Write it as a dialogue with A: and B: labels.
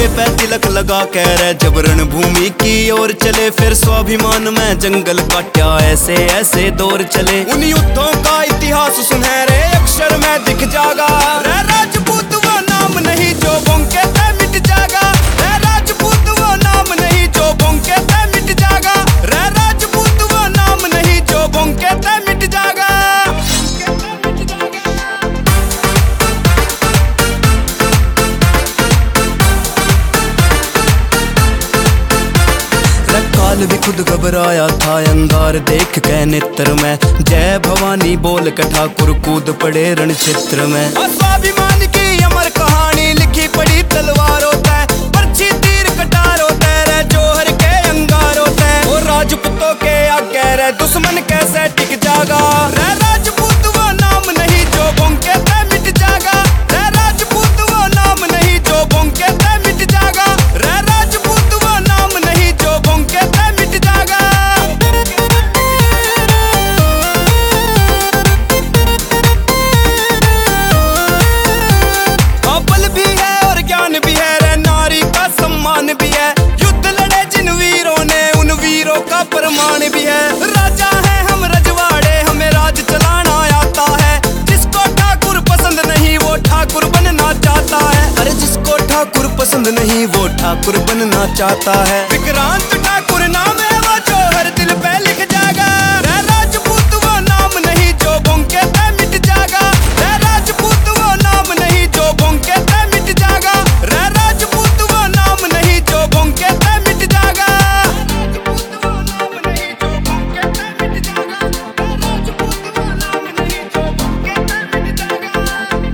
A: कंधे पे तिलक लगा कह रहे जब रणभूमि की ओर चले, फिर स्वाभिमान में जंगल काटा ऐसे ऐसे दौर चले। उन युद्धों का इतिहास सुनहरे अक्षर में दिख जागा, रे राजपूत वो नाम नहीं जो भौंके ते मिट जागा, रे राजपूत वो नाम नहीं जो भौंके ते मिट जागा, रे राजपूत वो नाम नहीं जो भौंके ते मिट जागा। काल भी खुद घबराया था अंगार देख के नेत्र में, जय भवानी बोल के ठाकुर कूद पड़े रण क्षेत्र में। स्वाभिमान की अमर कहानी लिखी पड़ी तलवारों तय, पर्ची तीर कटारों तय रे जोहर के अंगारों तय। और राजपूतों के आगे रे दुश्मन कैसे टिक जागा, रे राजपूत वो नाम नहीं जो भौंके ते मिट जागा, रे राजपूत वो नाम नहीं जो भौंके ते मिट जागा, रे राजपूत वो नाम नहीं जो भौंके ते मिट जागा। बल भी है और ज्ञान भी है रे, नारी का सम्मान भी है, युद्ध लड़े जिन वीरों ने उन वीरों का प्रमाण भी है। राजा है हम रजवाड़े हमें राज चलाना आता है, जिसको ठाकुर पसंद नहीं वो ठाकुर बनना चाहता है, अरे जिसको ठाकुर पसंद नहीं वो ठाकुर बनना चाहता है। विक्रांत ठाकुर